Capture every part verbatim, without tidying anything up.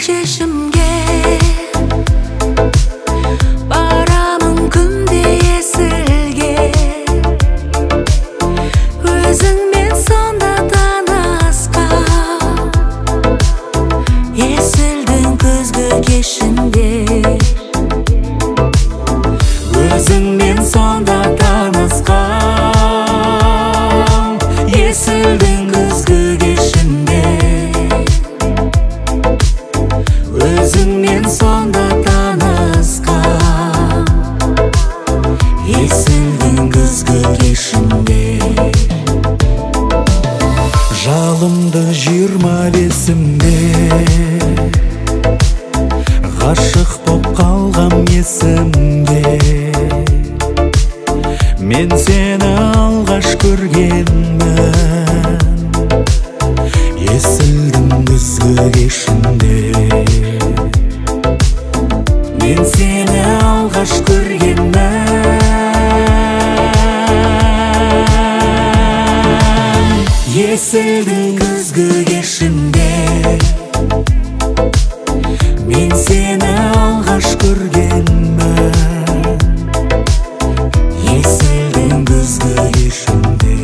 шешімге барамын күнде есілге, өзіңмен сонда танысқан есілдің күзгі кешінде. Өзіңмен сонда танысқан есілдің күзгі кешінде. Өзіңмен сонда танысқан есілдің күзгі кешінде. Жалымды жиырма бесімде ғашық боп қалғам есімде. Мен сені алғаш көргенмін есілдің күзгі кешінде. Мен сені алғаш көргенмін есілдің күзгі кешінде. Мен сені алғаш көргенмін есілдің күзгі кешінде.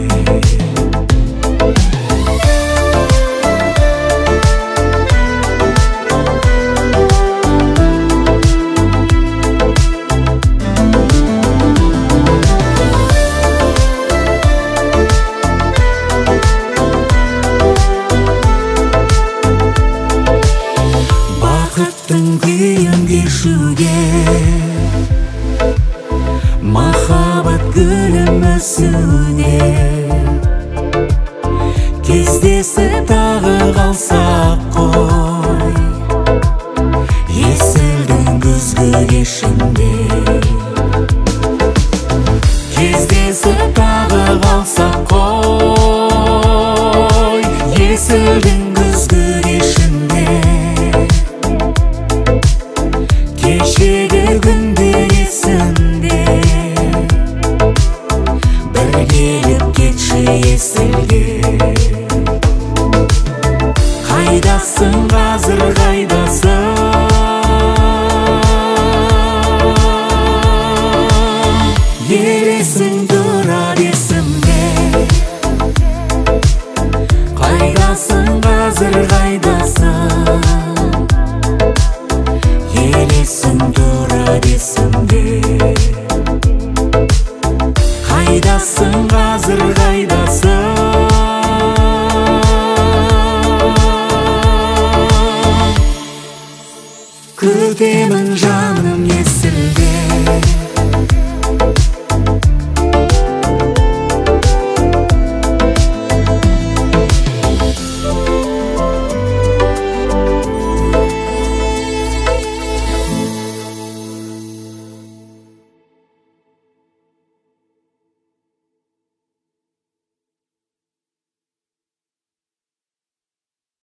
Бақыттың күйін кешуге, махаббат гүлін өсуде, кездесіп тағы қалсақ қой есілдің күзгі кешінде. Кездесіп тағы қалсақ қой есілдің күзгі кешінде. Кешегі күнде есімде, бір келіп кетші есілге. Қайдасың қазір, қайдасың? Елесің тұрар есімде. Қайдасың қазір, қайдасың? Елесің тұрар есімде. Қайдасың қазір, қайдасың? Күтемін жан